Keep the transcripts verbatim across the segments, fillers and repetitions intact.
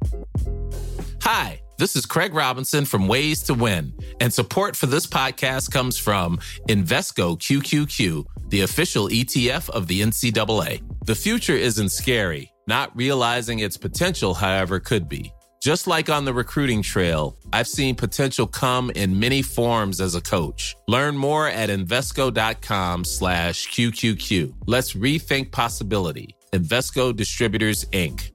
Hi, this is Craig Robinson from Ways to Win, and support for this podcast comes from Invesco Q Q Q, the official E T F of the N C double A. The future isn't scary. Not realizing its potential, however, could be. Just like on the recruiting trail, I've seen potential come in many forms as a coach. Learn more at Invesco.com slash QQQ. Let's rethink possibility. Invesco Distributors, Incorporated.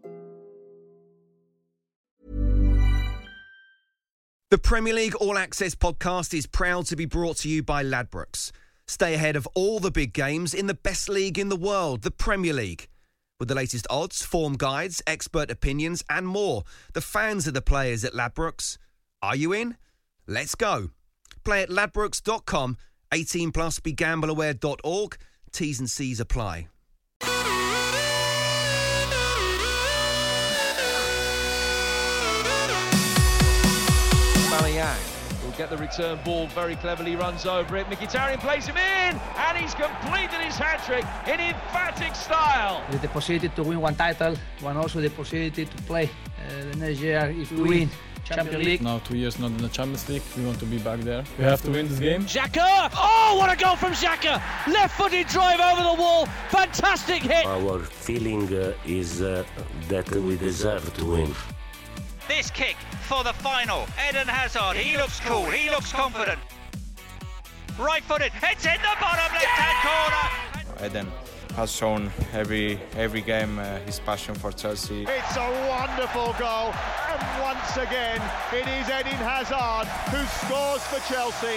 The Premier League All Access podcast is proud to be brought to you by Ladbrokes. Stay ahead of all the big games in the best league in the world, the Premier League. With the latest odds, form guides, expert opinions and more, the fans are the players at Ladbrokes. Are you in? Let's go. Play at ladbrokes dot com, eighteen plus, be gamble aware dot org. T's and C's apply. Aubameyang will get the return ball, very cleverly runs over it. Mkhitaryan plays him in, and he's completed his hat-trick in emphatic style. With the possibility to win one title, and also the possibility to play uh, the next year if we win Champions League. Now two years not in the Champions League, we want to be back there. We have to win this game. Xhaka! Oh, what a goal from Xhaka! Left-footed drive over the wall, fantastic hit. Our feeling uh, is uh, that we deserve to win. This kick for the final. Eden Hazard, he looks cool, he looks confident. Right-footed, it's in the bottom left-hand corner. Eden has shown every every game uh, his passion for Chelsea. It's a wonderful goal, and once again it is Eden Hazard who scores for Chelsea.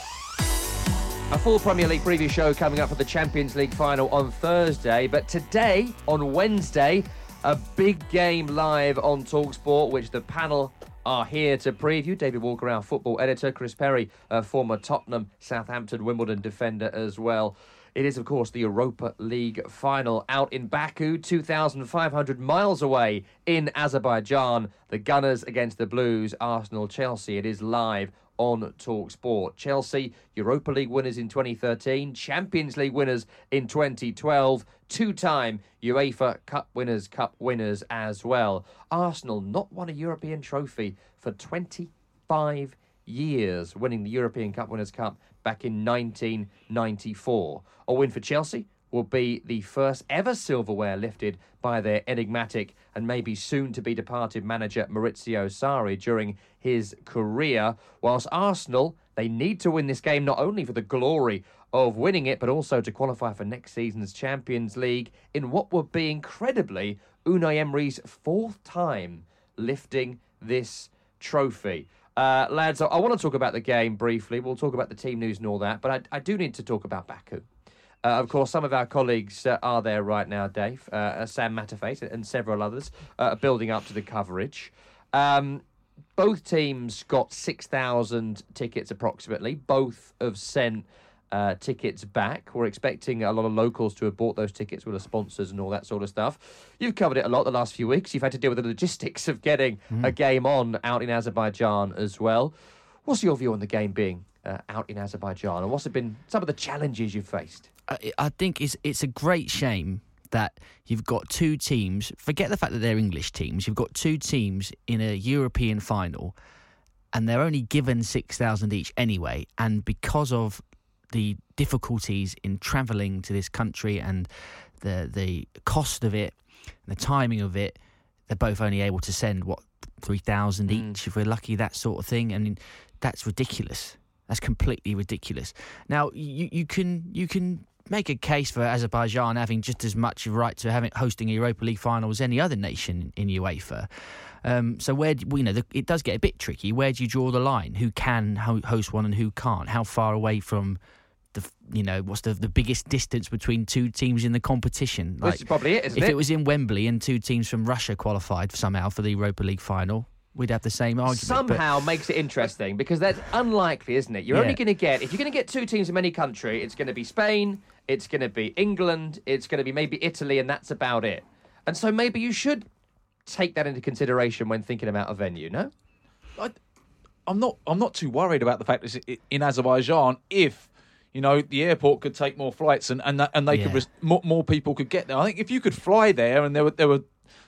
A full Premier League preview show coming up for the Champions League final on Thursday, but today, on Wednesday, a big game live on TalkSport, which the panel are here to preview. David Walker, our football editor, Chris Perry, a former Tottenham, Southampton, Wimbledon defender as well. It is, of course, the Europa League final out in Baku, two thousand five hundred miles away in Azerbaijan. The Gunners against the Blues, Arsenal, Chelsea. It is live on TalkSport. Chelsea, Europa League winners in twenty thirteen, Champions League winners in twenty twelve, two-time UEFA Cup winners, Cup winners as well. Arsenal not won a European trophy for twenty-five years, winning the European Cup Winners' Cup back in nineteen ninety-four. A win for Chelsea will be the first ever silverware lifted by their enigmatic and maybe soon to be departed manager Maurizio Sarri during his career. Whilst Arsenal, they need to win this game not only for the glory of winning it, but also to qualify for next season's Champions League in what would be incredibly Unai Emery's fourth time lifting this trophy. Uh, lads, I, I want to talk about the game briefly. We'll talk about the team news and all that, but I, I do need to talk about Baku. Uh, of course, some of our colleagues uh, are there right now, Dave. Uh, Sam Matterface and several others uh, are building up to the coverage. Um, both teams got six thousand tickets approximately. Both have sent uh, tickets back. We're expecting a lot of locals to have bought those tickets with the sponsors and all that sort of stuff. You've covered it a lot the last few weeks. You've had to deal with the logistics of getting mm. a game on out in Azerbaijan as well. What's your view on the game being uh, out in Azerbaijan, and what's been some of the challenges you've faced? I, I think it's it's a great shame that you've got two teams, forget the fact that they're English teams, you've got two teams in a European final and they're only given six thousand each anyway, and because of the difficulties in travelling to this country and the the cost of it, and the timing of it, they're both only able to send, what, three thousand mm. each if we're lucky, that sort of thing. I mean, that's ridiculous. That's completely ridiculous. Now, you, you can you can make a case for Azerbaijan having just as much right to having hosting a Europa League final as any other nation in UEFA. Um, so where do, you know the, it does get a bit tricky. Where do you draw the line? Who can ho- host one and who can't? How far away from the you know what's the the biggest distance between two teams in the competition? Like, this is probably it, isn't if it? If it was in Wembley and two teams from Russia qualified somehow for the Europa League final, we'd have the same argument. Somehow but... makes it interesting, because that's unlikely, isn't it? You're yeah. only going to get, if you're going to get two teams from any country, it's going to be Spain, it's going to be England, it's going to be maybe Italy, and that's about it. And so maybe you should take that into consideration when thinking about a venue, no? I, I'm not I'm not too worried about the fact that it's in Azerbaijan if, you know, the airport could take more flights and and, that, and they yeah. could more, more people could get there. I think if you could fly there and there were there were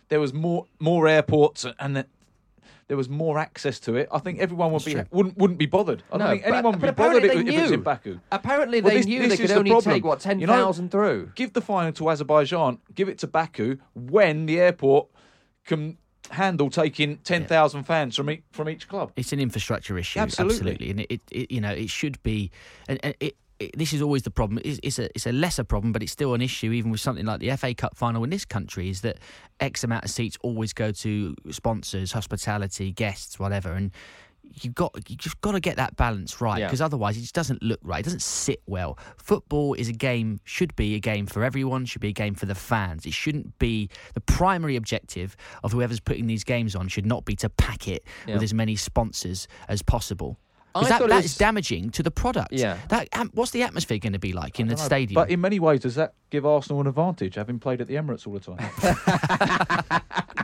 there was more more airports and that there was more access to it, I think everyone would That's be true. wouldn't wouldn't be bothered. I don't No, think but- anyone would but be bothered if, apparently if they it was in knew. Baku. Apparently Well, they this- knew this they is could the only problem. take, what, You know, ten thousand through. Give the final to Azerbaijan, give it to Baku when the airport can handle taking ten thousand yeah. fans from each, from each club. It's an infrastructure issue, absolutely, absolutely. and it, it, it you know it should be, and, and it, it, this is always the problem. It's, it's a it's a lesser problem, but it's still an issue, even with something like the F A Cup final in this country. Is that X amount of seats always go to sponsors, hospitality, guests, whatever, and you've got you just got to get that balance right, because yeah. otherwise it just doesn't look right. It doesn't sit well. Football is a game, should be a game for everyone, should be a game for the fans. It shouldn't be the primary objective of whoever's putting these games on should not be to pack it yeah. with as many sponsors as possible. Because that, that is damaging to the product. Yeah. That, um, what's the atmosphere going to be like in the know, stadium? But in many ways, does that give Arsenal an advantage, having played at the Emirates all the time?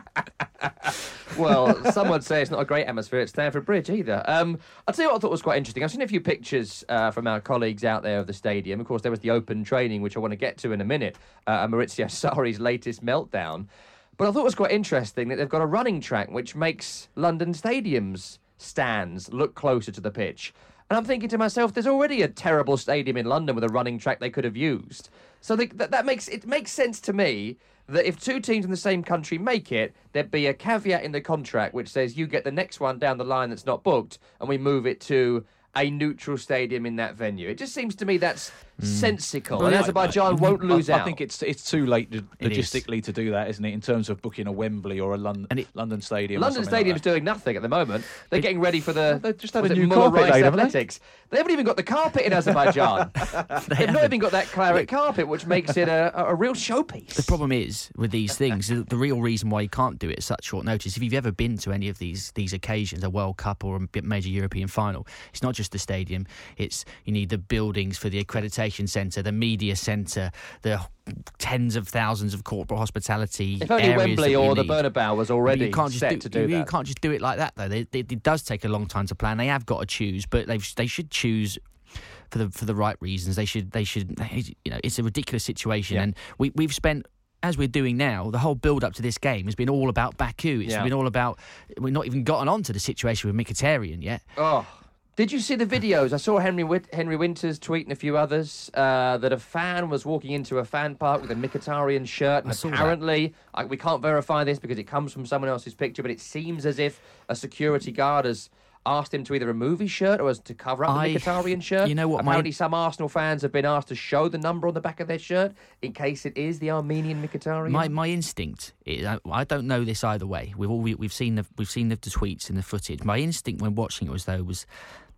Well, some would say it's not a great atmosphere at Stamford Bridge either. Um, I'll tell you what I thought was quite interesting. I've seen a few pictures uh, from our colleagues out there of the stadium. Of course, there was the open training, which I want to get to in a minute, uh, Maurizio Sarri's latest meltdown. But I thought it was quite interesting that they've got a running track which makes London Stadium's stands look closer to the pitch. And I'm thinking to myself, there's already a terrible stadium in London with a running track they could have used. So they, that, that makes it makes sense to me that if two teams in the same country make it, there'd be a caveat in the contract which says you get the next one down the line that's not booked, and we move it to a neutral stadium in that venue. It just seems to me that's mm. sensical. But and Azerbaijan won't lose I, out. I think it's it's too late to, logistically to do that, isn't it, in terms of booking a Wembley or a London, it, London Stadium. London Stadium's like doing nothing at the moment. They're it, getting ready for the... They just had a new carpet Rice day, Athletics. They? they haven't even got the carpet in Azerbaijan. they They've not even got that claret carpet, which makes it a, a real showpiece. The problem is, with these things, the, the real reason why you can't do it at such short notice, if you've ever been to any of these these occasions, a World Cup or a major European final, it's not just the stadium. It's you need the buildings for the accreditation centre, the media centre, the tens of thousands of corporate hospitality. If only Wembley or the Bernabeu was already you can't just set do, to do you, that. You can't just do it like that, though. They, they, it does take a long time to plan. They have got to choose, but they they should choose for the for the right reasons. They should they should you know it's a ridiculous situation, yeah. and we we've spent. As we're doing now, the whole build-up to this game has been all about Baku. It's yeah. been all about... We've not even gotten on to the situation with Mkhitaryan yet. Oh, did you see the videos? I saw Henry Wit- Henry Winters tweet and a few others uh, that a fan was walking into a fan park with a Mkhitaryan shirt. And apparently, I, we can't verify this because it comes from someone else's picture, but it seems as if a security guard has asked him to either remove his shirt or as to cover up I, the Mkhitaryan shirt. You know what? Apparently, my... some Arsenal fans have been asked to show the number on the back of their shirt in case it is the Armenian Mkhitaryan. My my instinct, is, I, I don't know this either way. We've all we, we've seen the we've seen the, the tweets and the footage. My instinct when watching it was though was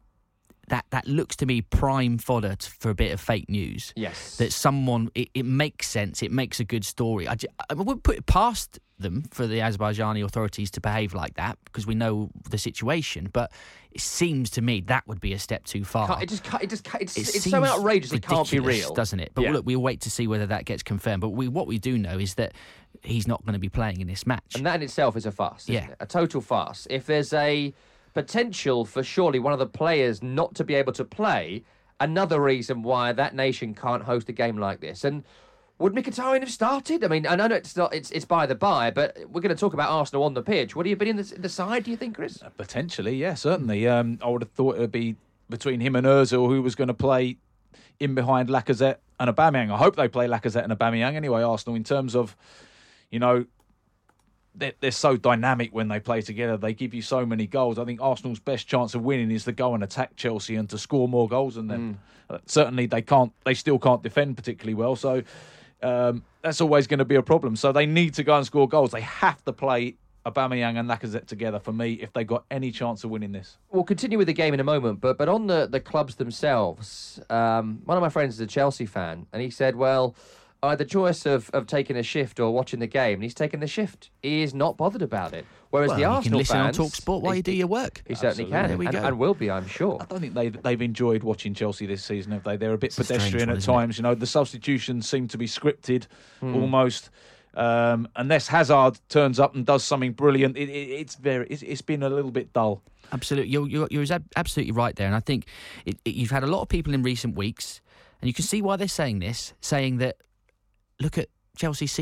that that looks to me prime fodder to, for a bit of fake news. Yes, that someone it, it makes sense. It makes a good story. I, just, I wouldn't put it past them for the Azerbaijani authorities to behave like that because we know the situation, but it seems to me that would be a step too far. Can't, it just can't, it just can't, it's, it it's so outrageous it can't be real, doesn't it? But yeah. look, we'll wait to see whether that gets confirmed. But we, what we do know is that he's not going to be playing in this match, and that in itself is a farce. Yeah, it? a total farce. If there's a potential for surely one of the players not to be able to play, another reason why that nation can't host a game like this. And would Mkhitaryan have started? I mean, I know it's not it's it's by the by, but we're going to talk about Arsenal on the pitch. Would he have been in the, the side, do you think, Chris? Uh, potentially, yeah, certainly. Um, I would have thought it would be between him and Ozil who was going to play in behind Lacazette and Aubameyang. I hope they play Lacazette and Aubameyang anyway, Arsenal, in terms of, you know, they're, they're so dynamic when they play together. They give you so many goals. I think Arsenal's best chance of winning is to go and attack Chelsea and to score more goals than them. Mm. Uh, certainly, they can't. They still can't defend particularly well. So um, that's always going to be a problem. So they need to go and score goals. They have to play Aubameyang and Lacazette together for me if they've got any chance of winning this. We'll continue with the game in a moment, but but on the, the clubs themselves, um, one of my friends is a Chelsea fan, and he said, well, I had the choice of, of taking a shift or watching the game, and he's taken the shift. He is not bothered about it. Whereas well, the Arsenal you can listen fans, on Talk Sport while you do your work. He certainly can, there we and, go. and will be, I'm sure. I don't think they've, they've enjoyed watching Chelsea this season, have they? They're a bit It's pedestrian a one, at times. You know, the substitutions seem to be scripted mm. almost. Um, unless Hazard turns up and does something brilliant, it, it, it's very. It's, it's been a little bit dull. Absolutely, you're you're, you're absolutely right there, and I think it, it, you've had a lot of people in recent weeks, and you can see why they're saying this, saying that look at Chelsea's season.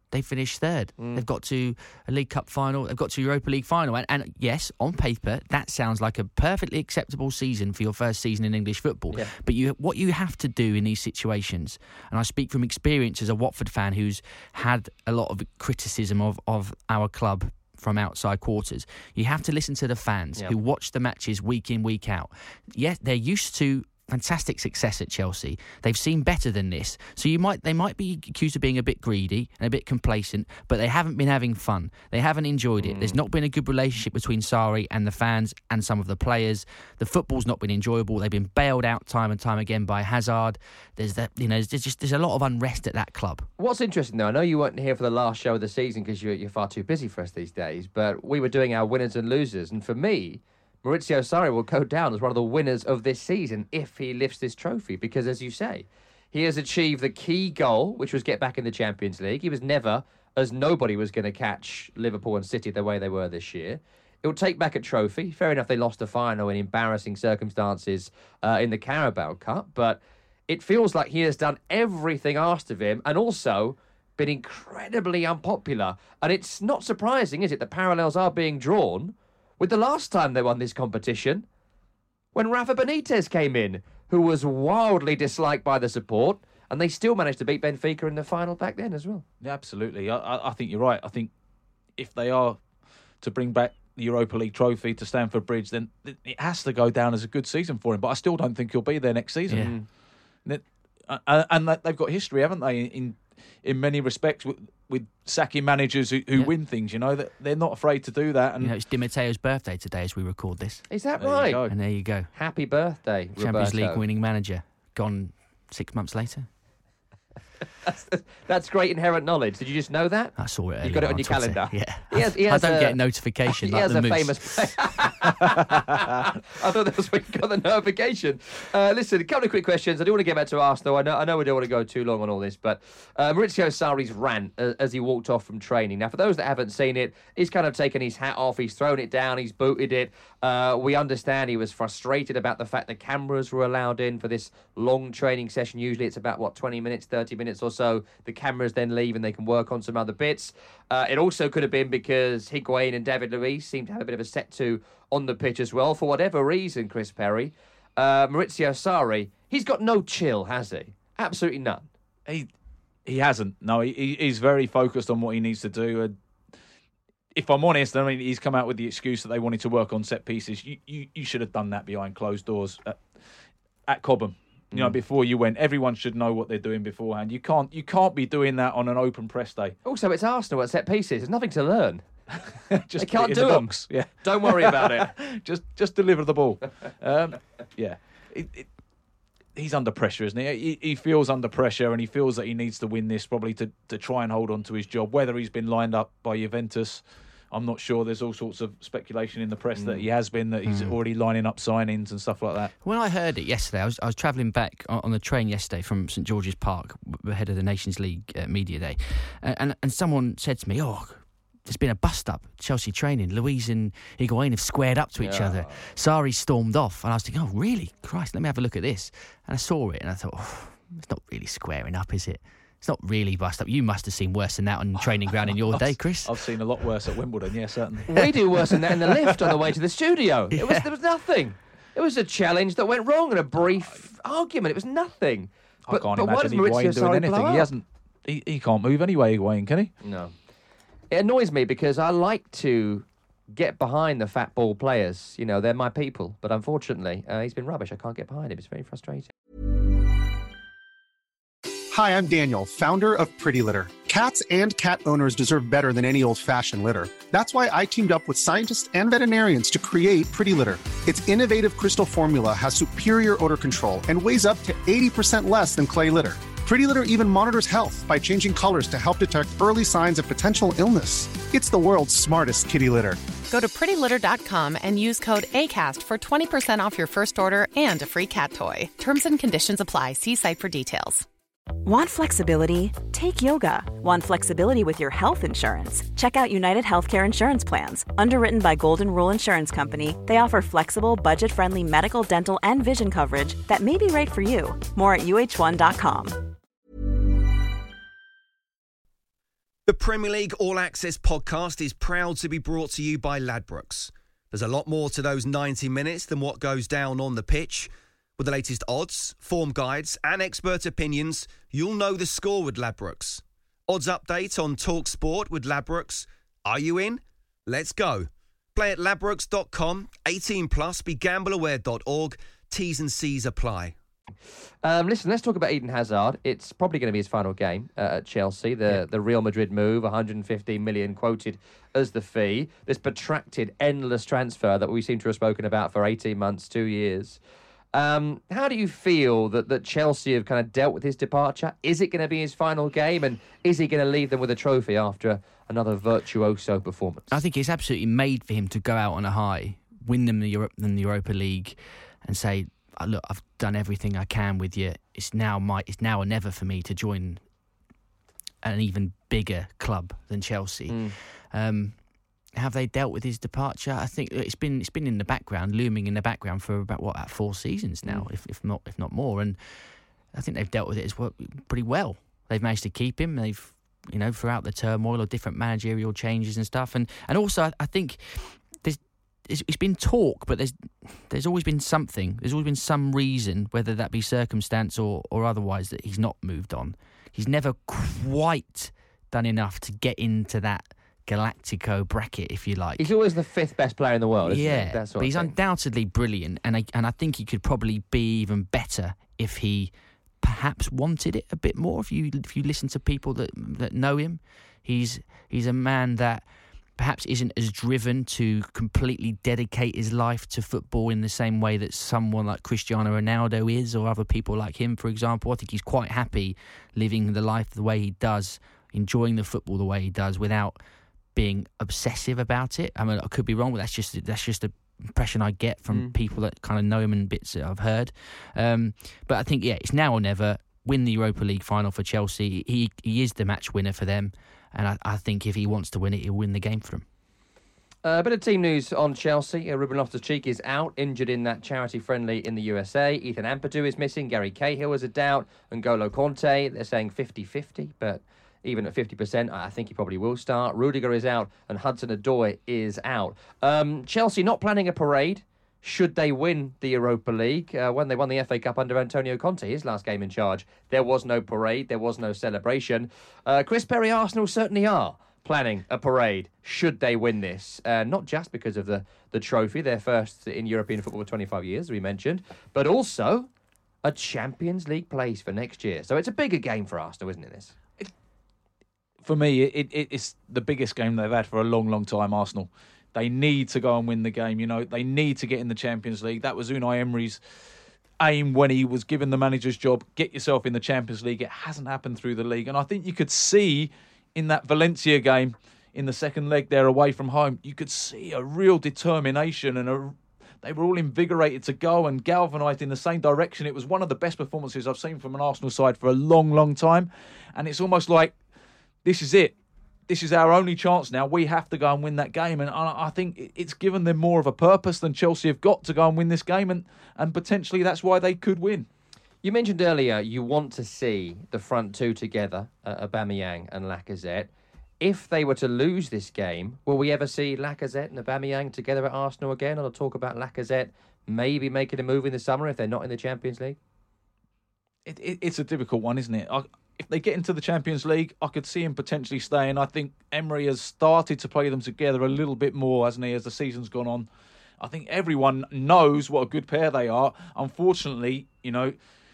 they finished third. Mm. They've got to a League Cup final. They've got to Europa League final. And, and yes, on paper, that sounds like a perfectly acceptable season for your first season in English football. Yeah. But you, what you have to do in these situations, and I speak from experience as a Watford fan who's had a lot of criticism of, of our club from outside quarters, you have to listen to the fans Yep. who watch the matches week in, week out. Yes, they're used to fantastic success at Chelsea. They've seen better than this. So you might they might be accused of being a bit greedy and a bit complacent, but they haven't been having fun. They haven't enjoyed it. Mm. There's not been a good relationship between Sarri and the fans and some of the players. The football's not been enjoyable. They've been bailed out time and time again by Hazard. There's that, you know, there's just there's a lot of unrest at that club. What's interesting, though, I know you weren't here for the last show of the season because you're, you're far too busy for us these days, but we were doing our winners and losers, and for me, Maurizio Sarri will go down as one of the winners of this season if he lifts this trophy, because, as you say, he has achieved the key goal, which was get back in the Champions League. He was never, as nobody was going to catch Liverpool and City the way they were this year. It will take back a trophy. Fair enough, they lost the final in embarrassing circumstances uh, in the Carabao Cup, but it feels like he has done everything asked of him and also been incredibly unpopular. And it's not surprising, is it, that parallels are being drawn with the last time they won this competition, when Rafa Benitez came in, who was wildly disliked by the support, and they still managed to beat Benfica in the final back then as well. Yeah, absolutely. I, I think you're right. I think if they are to bring back the Europa League trophy to Stamford Bridge, then it has to go down as a good season for him. But I still don't think he'll be there next season. Yeah. And, it, and they've got history, haven't they, in in many respects with, with sacking managers who, who yeah. win things, you know, that they're not afraid to do that. And you know, it's Di Matteo's birthday today as we record this. Is that there right? And there you go. Happy birthday, Champions Roberto. League winning manager, gone six months later. That's, that's great inherent knowledge. Did you just know that? I saw it. You got it on, on your Twitter. calendar. Yeah. He has, he has I don't a, get a notification. He like has the a moose. famous play. I thought that was when you got the notification. Uh, listen, a couple of quick questions. I do want to get back to Arsenal. I know, I know we don't want to go too long on all this, but uh, Maurizio Sarri's rant uh, as he walked off from training. Now, for those that haven't seen it, he's kind of taken his hat off. He's thrown it down. He's booted it. Uh, we understand he was frustrated about the fact that cameras were allowed in for this long training session. Usually it's about, what, twenty minutes, thirty minutes or so. The cameras then leave and they can work on some other bits. Uh, it also could have been because Higuain and David Luiz seemed to have a bit of a set to on the pitch as well. For whatever reason, Chris Perry, uh, Maurizio Sarri, he's got no chill, has he? Absolutely none. He he hasn't. No, he, he's very focused on what he needs to do. And if I'm honest, I mean, he's come out with the excuse that they wanted to work on set pieces. You you, you should have done that behind closed doors at, at Cobham. You know, before you went, everyone should know what they're doing beforehand. You can't, you can't be doing that on an open press day. Also, it's Arsenal at set pieces. There's nothing to learn. Just they can't do the them. box. Yeah, don't worry about it. just, just deliver the ball. Um, yeah, it, it, he's under pressure, isn't he? he? He feels under pressure, and he feels that he needs to win this, probably to to try and hold on to his job. Whether he's been lined up by Juventus, I'm not sure. There's all sorts of speculation in the press mm. that he has been, that he's mm. already lining up signings and stuff like that. When I heard it yesterday, I was I was travelling back on the train yesterday from St George's Park, ahead of the Nations League uh, Media Day, and, and and someone said to me, "Oh, there's been a bust-up, Chelsea training. Luiz and Higuain have squared up to each yeah. other. Sarri stormed off." And I was thinking, oh, really? Christ, let me have a look at this. And I saw it, and I thought, oh, it's not really squaring up, is it? It's not really bust up. You must have seen worse than that on training ground in your day, Chris. I've seen a lot worse at Wimbledon, yeah, certainly. We do worse than that in the lift on the way to the studio. Yeah. It was There was nothing. It was a challenge that went wrong and a brief argument. It was nothing. I But, can't but why does imagine Maurizio Higuain doing Sarri anything. blow He up? hasn't. He, he can't move anyway, Higuain, can he? No. It annoys me because I like to get behind the fat ball players. You know, they're my people. But unfortunately, uh, he's been rubbish. I can't get behind him. It's very frustrating. Hi, I'm Daniel, founder of Pretty Litter. Cats and cat owners deserve better than any old-fashioned litter. That's why I teamed up with scientists and veterinarians to create Pretty Litter. Its innovative crystal formula has superior odor control and weighs up to eighty percent less than clay litter. Pretty Litter even monitors health by changing colors to help detect early signs of potential illness. It's the world's smartest kitty litter. Go to pretty litter dot com and use code ACAST for twenty percent off your first order and a free cat toy. Terms and conditions apply. See site for details. Want flexibility? Take yoga. Want flexibility with your health insurance? Check out United Healthcare Insurance Plans. Underwritten by Golden Rule Insurance Company, they offer flexible, budget-friendly medical, dental, and vision coverage that may be right for you. More at U H one dot com. The Premier League All Access podcast is proud to be brought to you by Ladbrokes. There's a lot more to those ninety minutes than what goes down on the pitch. With the latest odds, form guides and expert opinions, you'll know the score with Ladbrokes. Odds update on Talk Sport with Ladbrokes. Are you in? Let's go. Play at ladbrokes dot com, eighteen plus, be gamble aware dot org. T's and C's apply. Um, listen, let's talk about Eden Hazard. It's probably going to be his final game uh, at Chelsea. The yeah. the Real Madrid move, one hundred fifteen million quoted as the fee. This protracted, endless transfer that we seem to have spoken about for eighteen months, two years. Um, how do you feel that, that Chelsea have kind of dealt with his departure? Is it going to be his final game? And is he going to leave them with a trophy after another virtuoso performance? I think it's absolutely made for him to go out on a high, win them the, Euro- the Europa League and say, look, I've done everything I can with you. It's now my, it's now or never for me to join an even bigger club than Chelsea. Mm. Um, have they dealt with his departure? I think it's been it's been in the background, looming in the background for about what about four seasons now, mm. if if not if not more. And I think they've dealt with it as well, pretty well. They've managed to keep him. They've you know throughout the turmoil of different managerial changes and stuff. And and also I, I think there's. It's been talk, but there's there's always been something. There's always been some reason, whether that be circumstance or, or otherwise, that he's not moved on. He's never quite done enough to get into that Galactico bracket, if you like. He's always the fifth best player in the world, isn't yeah, he? That's what but he's undoubtedly brilliant, and I, and I think he could probably be even better if he perhaps wanted it a bit more. If you if you listen to people that that know him, he's he's a man that perhaps isn't as driven to completely dedicate his life to football in the same way that someone like Cristiano Ronaldo is, or other people like him, for example. I think he's quite happy living the life the way he does, enjoying the football the way he does, without being obsessive about it. I mean, I could be wrong, but that's just that's just the impression I get from mm. people that kind of know him and bits that I've heard. Um, but I think, yeah, it's now or never. Win the Europa League final for Chelsea. He he is the match winner for them. And I, I think if he wants to win it, he'll win the game for him. Uh, a bit of team news on Chelsea. Uh, Ruben Loftus-Cheek is out, injured in that charity friendly in the U S A. Ethan Ampadu is missing. Gary Cahill is a doubt. And N'Golo Conte, they're saying fifty-fifty. But even at fifty percent, I think he probably will start. Rudiger is out and Hudson-Odoi is out. Um, Chelsea not planning a parade. Should they win the Europa League? Uh, when they won the F A Cup under Antonio Conte, his last game in charge, there was no parade, there was no celebration. Uh, Chris Perry Arsenal certainly are planning a parade should they win this. Uh, not just because of the, the trophy, their first in European football for twenty-five years, as we mentioned, but also a Champions League place for next year. So it's a bigger game for Arsenal, isn't it, this? It, for me, it, it, it's the biggest game they've had for a long, long time, Arsenal. They need to go and win the game, you know. They need to get in the Champions League. That was Unai Emery's aim when he was given the manager's job. Get yourself in the Champions League. It hasn't happened through the league. And I think you could see in that Valencia game, in the second leg there away from home, you could see a real determination and a, they were all invigorated to go and galvanised in the same direction. It was one of the best performances I've seen from an Arsenal side for a long, long time. And it's almost like, this is it. This is our only chance now. We have to go and win that game. And I think it's given them more of a purpose than Chelsea have got to go and win this game. And, and potentially that's why they could win. You mentioned earlier you want to see the front two together, uh, Aubameyang and Lacazette. If they were to lose this game, will we ever see Lacazette and Aubameyang together at Arsenal again? I'll talk about Lacazette maybe making a move in the summer if they're not in the Champions League. It, it, it's a difficult one, isn't it? I, If they get into the Champions League, I could see him potentially staying. I think Emery has started to play them together a little bit more, hasn't he, as the season's gone on. I think everyone knows what a good pair they are. Unfortunately, you know,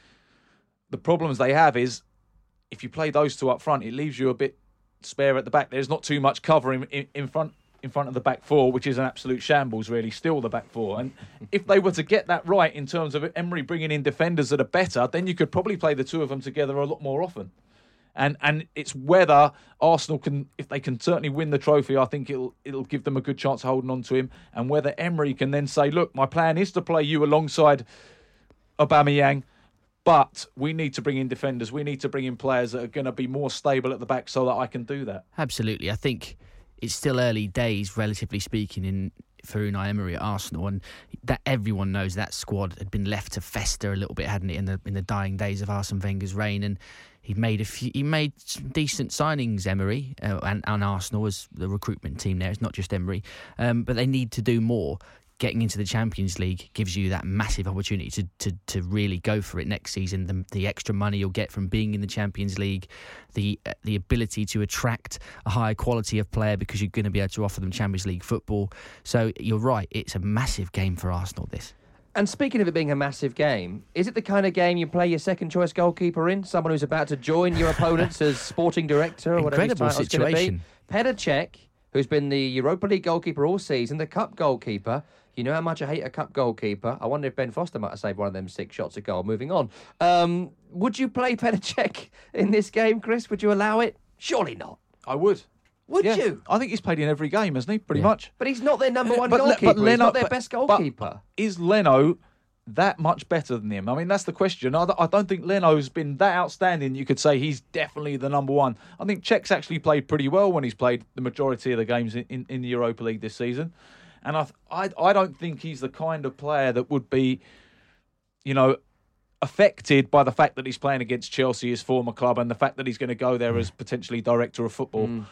the problems they have is if you play those two up front, it leaves you a bit spare at the back. There's not too much cover in, in, in front in front of the back four, which is an absolute shambles, really, still the back four. And if they were to get that right in terms of Emery bringing in defenders that are better, then you could probably play the two of them together a lot more often. And and it's whether Arsenal can, if they can certainly win the trophy, I think it'll it'll give them a good chance of holding on to him. And whether Emery can then say, look, my plan is to play you alongside Aubameyang, but we need to bring in defenders. We need to bring in players that are going to be more stable at the back so that I can do that. Absolutely. I think it's still early days, relatively speaking, in for Unai Emery at Arsenal, and that everyone knows that squad had been left to fester a little bit, hadn't it, in the in the dying days of Arsene Wenger's reign. And he made a few, he made some decent signings, Emery, uh, and, and Arsenal as the recruitment team there. It's not just Emery, um, but they need to do more. Getting into the Champions League gives you that massive opportunity to to, to really go for it next season. The, the extra money you'll get from being in the Champions League, the uh, the ability to attract a higher quality of player because you're going to be able to offer them Champions League football. So you're right, it's a massive game for Arsenal, this. And speaking of it being a massive game, is it the kind of game you play your second choice goalkeeper in? Someone who's about to join your opponents as sporting director or whatever his title's going to be? Petr Cech, who's been the Europa League goalkeeper all season, the cup goalkeeper. You know how much I hate a cup goalkeeper. I wonder if Ben Foster might have saved one of them six shots at goal. Moving on. Um, would you play Petr Cech in this game, Chris? Would you allow it? Surely not. I would. Would yeah. you? I think he's played in every game, hasn't he? Pretty yeah. much. But he's not their number one but, goalkeeper. But Leno, he's not their but, best goalkeeper. But is Leno that much better than him? I mean, that's the question. I, I don't think Leno's been that outstanding. You could say he's definitely the number one. I think Cech's actually played pretty well when he's played the majority of the games in, in, in the Europa League this season. And I, I, I don't think he's the kind of player that would be, you know, affected by the fact that he's playing against Chelsea, his former club, and the fact that he's going to go there mm. as potentially director of football mm.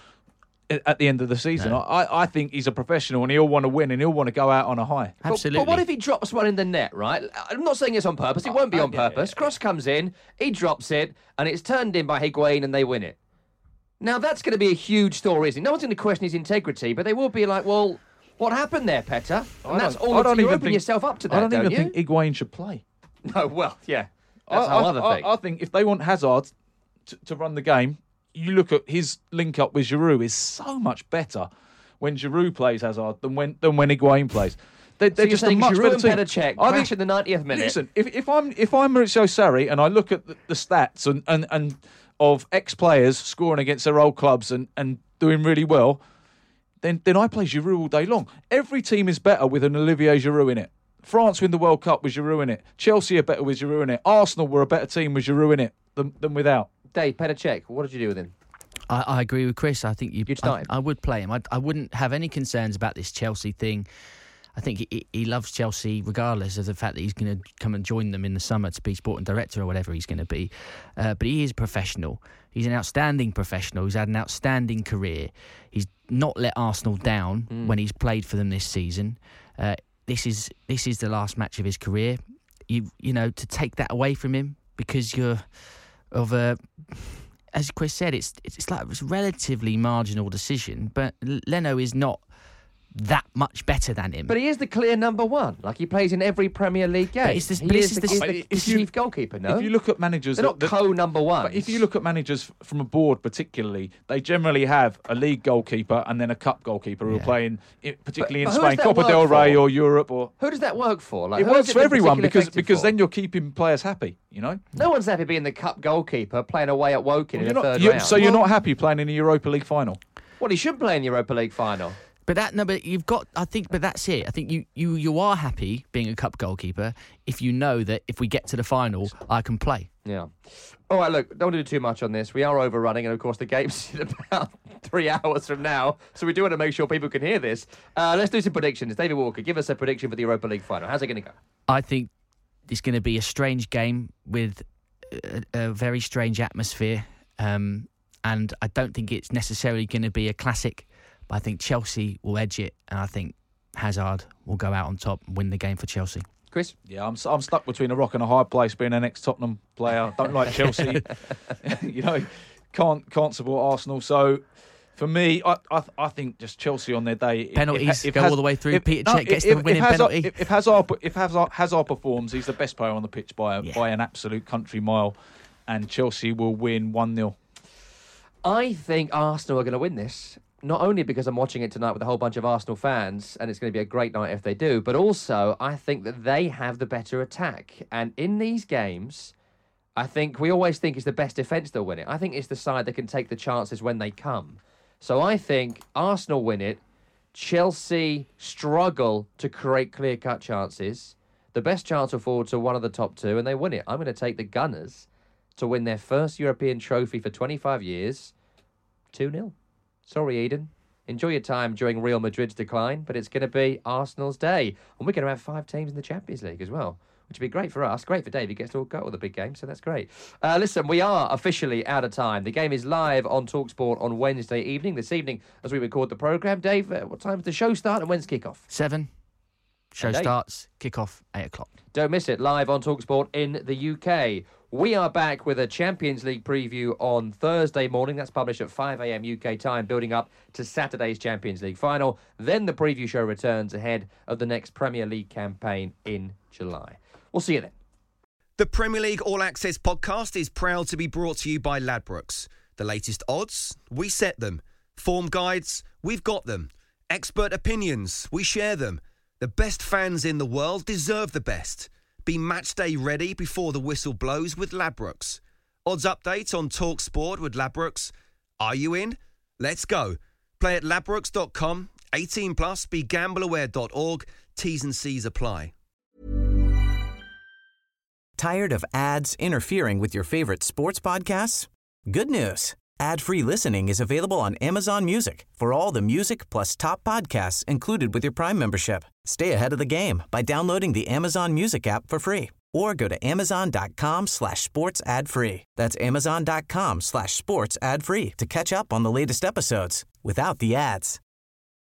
at the end of the season. No. I, I think he's a professional and he'll want to win and he'll want to go out on a high. Absolutely. But, but what if he drops one in the net, right? I'm not saying it's on purpose. It won't be on uh, purpose. Yeah, yeah, Cross comes in, he drops it, and it's turned in by Higuain and they win it. Now, that's going to be a huge story, isn't it? No one's going to question his integrity, but they will be like, well, what happened there, Petr? And that's all. I don't you even open think, yourself up to that, I don't, don't even you? think Higuain should play. No, well, yeah. That's I, how I, other I, thing. I think if they want Hazard to, to run the game, you look at his link up with Giroud is so much better when Giroud plays Hazard than when than when Higuain plays. They're, they're so just you're a much Giroud better and team. Petr Cech crash in the ninetieth minute. Listen, if, if I'm if I'm Maurizio Sarri and I look at the, the stats and, and, and of ex players scoring against their old clubs and, and doing really well, then then I play Giroud all day long. Every team is better with an Olivier Giroud in it. France win the World Cup with Giroud in it. Chelsea are better with Giroud in it. Arsenal were a better team with Giroud in it than, than without. Dave, Petr Cech, what did you do with him? I, I agree with Chris. I think you, You'd start him. I, I would play him. I, I wouldn't have any concerns about this Chelsea thing. I think he, he loves Chelsea regardless of the fact that he's going to come and join them in the summer to be sporting director or whatever he's going to be. Uh, but he is a professional. He's an outstanding professional. He's had an outstanding career. He's not let Arsenal down mm. when he's played for them this season. Uh, this is this is the last match of his career. You you know, to take that away from him because you're of a, as Chris said, it's it's like it's a relatively marginal decision. But Leno is not that much better than him. But he is the clear number one. Like, he plays in every Premier League game. But it's this, he but is it's the, this, he's the, if the you, chief goalkeeper, no? If you look at managers... They're not that, co-number ones. But if you look at managers from a board particularly, they generally have a league goalkeeper and then a cup goalkeeper who yeah. are playing, particularly but, in but Spain, Copa del Rey for? or Europe. Or Who does that work for? Like, it works for everyone because because for? then you're keeping players happy, you know? No one's happy being the cup goalkeeper playing away at Woking well, in the not, third you, round. So you're not happy playing in the Europa League final? Well, he should play in the Europa League final. But that no, but you've got. I think, but that's it. I think you, you, you are happy being a cup goalkeeper if you know that if we get to the final, I can play. Yeah. All right. Look, don't do too much on this. We are overrunning, and of course the game's in about three hours from now, so we do want to make sure people can hear this. Uh, let's do some predictions. David Walker, give us a prediction for the Europa League final. How's it going to go? I think it's going to be a strange game with a, a very strange atmosphere, um, and I don't think it's necessarily going to be a classic. But I think Chelsea will edge it, and I think Hazard will go out on top and win the game for Chelsea. Chris? Yeah, I'm I'm stuck between a rock and a hard place being an ex-Tottenham player. Don't like Chelsea. you know, can't can't support Arsenal. So for me, I I, I think just Chelsea on their day. Penalties if, if go Haz- all the way through. If, Peter no, Cech gets if, the winning if Hazard, penalty. If, if Hazard if Hazard, Hazard performs, he's the best player on the pitch by a, yeah. by an absolute country mile, and Chelsea will win one nil. I think Arsenal are going to win this. Not only because I'm watching it tonight with a whole bunch of Arsenal fans, and it's going to be a great night if they do, but also I think that they have the better attack. And in these games, I think we always think it's the best defence that'll win it. I think it's the side that can take the chances when they come. So I think Arsenal win it. Chelsea struggle to create clear-cut chances. The best chance will fall to one of the top two, and they win it. I'm going to take the Gunners to win their first European trophy for twenty-five years, two nil. Sorry, Eden. enjoy your time during Real Madrid's decline, but it's going to be Arsenal's day. And we're going to have five teams in the Champions League as well, which would be great for us. Great for Dave. He gets to go to all the big games, so that's great. Uh, listen, we are officially out of time. The game is live on TalkSport on Wednesday evening. This evening, as we record the programme. Dave, uh, what time does the show start and when's kick-off? Seven. Show And eight. starts, kick-off, eight o'clock. Don't miss it, live on TalkSport in the U K. We are back with a Champions League preview on Thursday morning. That's published at five a.m. U K time, building up to Saturday's Champions League final. Then the preview show returns ahead of the next Premier League campaign in July. We'll see you then. The Premier League All Access podcast is proud to be brought to you by Ladbrokes. The latest odds, we set them. Form guides, we've got them. Expert opinions, we share them. The best fans in the world deserve the best. Be match day ready before the whistle blows with Ladbrokes. Odds update on TalkSport with Ladbrokes. Are you in? Let's go. Play at ladbrokes dot com. eighteen plus, be gamble aware dot org. T's and C's apply. Tired of ads interfering with your favorite sports podcasts? Good news. Ad-free listening is available on Amazon Music for all the music plus top podcasts included with your Prime membership. Stay ahead of the game by downloading the Amazon Music app for free or go to amazon.com slash sports ad free. That's amazon.com slash sports ad free to catch up on the latest episodes without the ads.